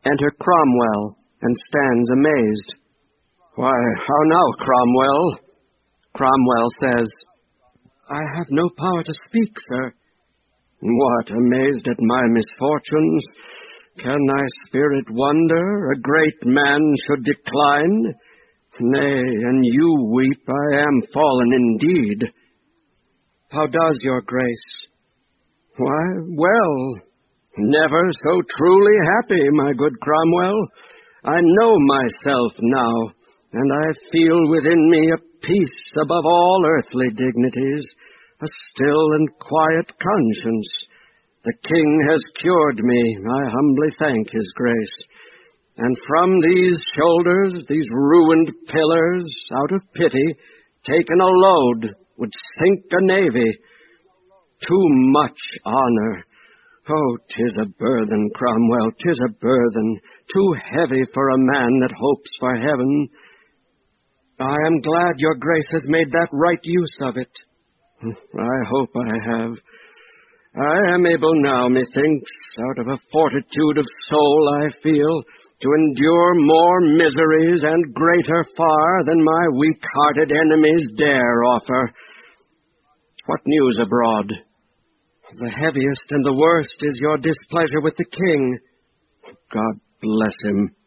Enter Cromwell, and stands amazed. "Why, how now, Cromwell?" Cromwell says, "I have no power to speak, sir." "What, amazed at my misfortunes? Can thy spirit wonder a great man should decline? Nay, and you weep, I am fallen indeed." "How does your grace?" "Why, well, never so truly happy, my good Cromwell. I know myself now, and I feel within me a peace above all earthly dignities, a still and quiet conscience. The king has cured me, I humbly thank his grace. And from these shoulders, these ruined pillars, out of pity, taken a load, would sink a navy. Too much honor. Oh, 'tis a burthen, Cromwell, 'tis a burthen, too heavy for a man that hopes for heaven." "I am glad your grace has made that right use of it." "I hope I have. I am able now, methinks, out of a fortitude of soul I feel, to endure more miseries and greater far than my weak-hearted enemies dare offer. What news abroad?" "The heaviest and the worst is your displeasure with the king." "God bless him.